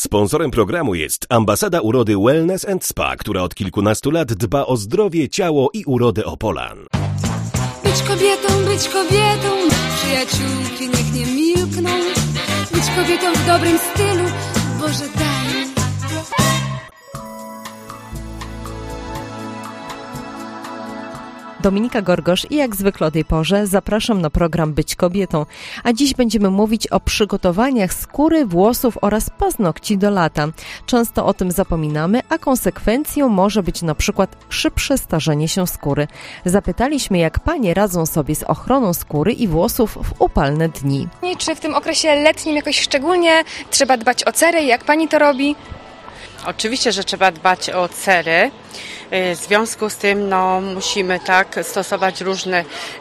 Sponsorem programu jest Ambasada Urody Wellness & Spa, która od kilkunastu lat dba o zdrowie, ciało i urodę Opolan. Być kobietą, przyjaciółki niech nie milkną. Być kobietą w dobrym stylu, Boże daj mi. Dominika Gorgosz i jak zwykle o tej porze zapraszam na program Być kobietą, a dziś będziemy mówić o przygotowaniach skóry, włosów oraz paznokci do lata. Często o tym zapominamy, a konsekwencją może być na przykład szybsze starzenie się skóry. Zapytaliśmy, jak panie radzą sobie z ochroną skóry i włosów w upalne dni. Czy w tym okresie letnim jakoś szczególnie trzeba dbać o cery? Jak pani to robi? Oczywiście, że trzeba dbać o cery. W związku z tym musimy stosować różne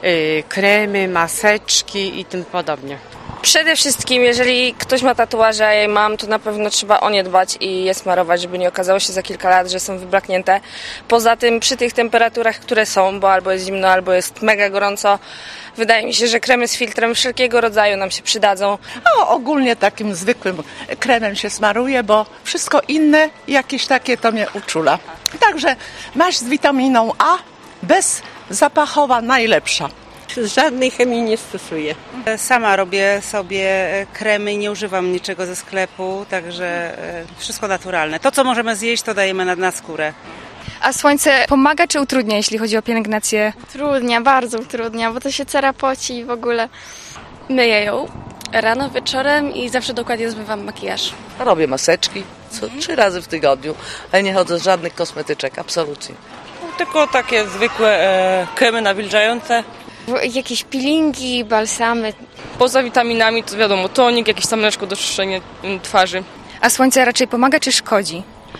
kremy, maseczki i tym podobnie. Przede wszystkim, jeżeli ktoś ma tatuaże, a ja je mam, to na pewno trzeba o nie dbać i je smarować, żeby nie okazało się za kilka lat, że są wyblaknięte. Poza tym przy tych temperaturach, które są, bo albo jest zimno, albo jest mega gorąco, wydaje mi się, że kremy z filtrem wszelkiego rodzaju nam się przydadzą. Ogólnie takim zwykłym kremem się smaruje, bo wszystko inne jakieś takie to mnie uczula. Także maść z witaminą A, bezzapachowa, najlepsza. Żadnej chemii nie stosuję. Sama robię sobie kremy i nie używam niczego ze sklepu, także wszystko naturalne. To, co możemy zjeść, to dajemy na skórę. A słońce pomaga czy utrudnia, jeśli chodzi o pielęgnację? Utrudnia, bardzo utrudnia, bo to się cera poci i w ogóle. Myję ją rano, wieczorem i zawsze dokładnie zmywam makijaż. Robię maseczki 3 razy w tygodniu, ale nie chodzę z żadnych kosmetyczek, absolutnie. Tylko takie zwykłe kremy nawilżające. Jakieś peelingi, balsamy. Poza witaminami to wiadomo, tonik, jakieś tam mleczko do czyszczenia twarzy. A słońce raczej pomaga czy szkodzi?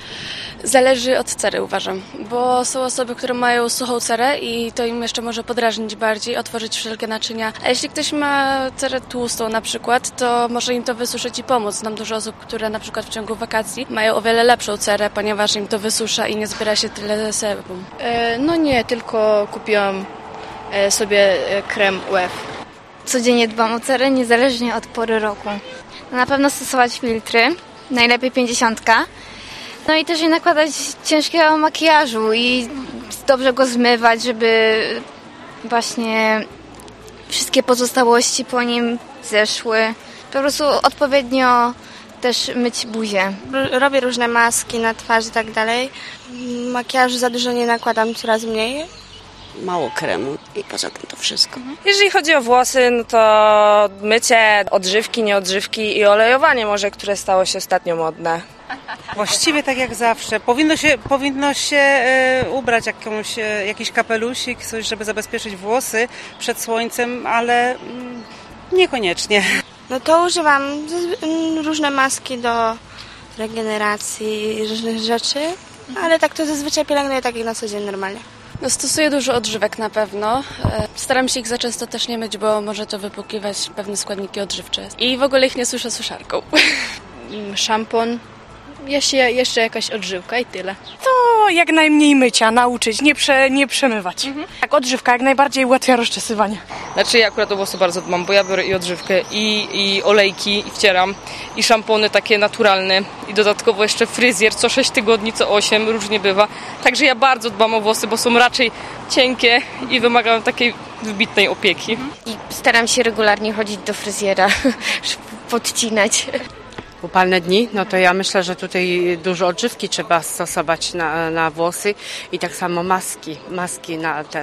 Zależy od cery, uważam, bo są osoby, które mają suchą cerę i to im jeszcze może podrażnić bardziej, otworzyć wszelkie naczynia. A jeśli ktoś ma cerę tłustą na przykład, to może im to wysuszyć i pomóc. Znam dużo osób, które na przykład w ciągu wakacji mają o wiele lepszą cerę, ponieważ im to wysusza i nie zbiera się tyle sebum. Nie, tylko kupiłam sobie krem UF. Codziennie dbam o cerę, niezależnie od pory roku. Na pewno stosować filtry, najlepiej 50. No i też nie nakładać ciężkiego makijażu i dobrze go zmywać, żeby właśnie wszystkie pozostałości po nim zeszły. Po prostu odpowiednio też myć buzię. Robię różne maski na twarz i tak dalej. Makijażu za dużo nie nakładam, coraz mniej. Mało kremu i poza tym to wszystko. Jeżeli chodzi o włosy, no to mycie, odżywki, nieodżywki i olejowanie może, które stało się ostatnio modne. Właściwie tak jak zawsze. Powinno się ubrać jakiś kapelusik, coś, żeby zabezpieczyć włosy przed słońcem, ale niekoniecznie. No to używam różne maski do regeneracji różnych rzeczy, ale tak to zazwyczaj pielęgnuję tak jak na co dzień normalnie. Stosuję dużo odżywek na pewno. Staram się ich za często też nie myć, bo może to wypłukiwać pewne składniki odżywcze. I w ogóle ich nie suszę suszarką. Szampon, jeszcze jakaś odżywka i tyle. To jak najmniej mycia, nauczyć, nie przemywać. Tak, odżywka jak najbardziej ułatwia rozczesywanie. Znaczy ja akurat o włosy bardzo dbam, bo ja biorę i odżywkę, i olejki, i wcieram, i szampony takie naturalne, i dodatkowo jeszcze fryzjer co 6 tygodni, co 8, różnie bywa. Także ja bardzo dbam o włosy, bo są raczej cienkie i wymagają takiej wybitnej opieki. I staram się regularnie chodzić do fryzjera, żeby podcinać. Upalne dni, no to ja myślę, że tutaj dużo odżywki trzeba stosować na włosy i tak samo maski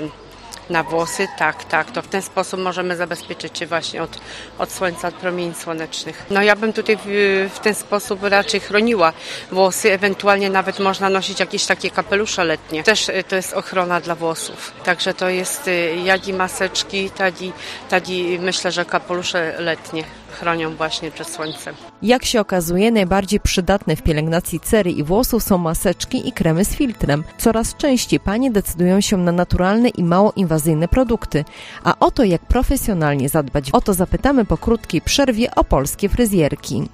na włosy, tak, to w ten sposób możemy zabezpieczyć się właśnie od słońca, od promieni słonecznych. No ja bym tutaj w ten sposób raczej chroniła włosy, ewentualnie nawet można nosić jakieś takie kapelusze letnie. Też to jest ochrona dla włosów. Także to jest jak i maseczki, tak i myślę, że kapelusze letnie chronią właśnie przed słońcem. Jak się okazuje, najbardziej przydatne w pielęgnacji cery i włosów są maseczki i kremy z filtrem. Coraz częściej panie decydują się na naturalne i mało inwazyjne produkty. A o to, jak profesjonalnie zadbać, o to zapytamy po krótkiej przerwie o polskie fryzjerki.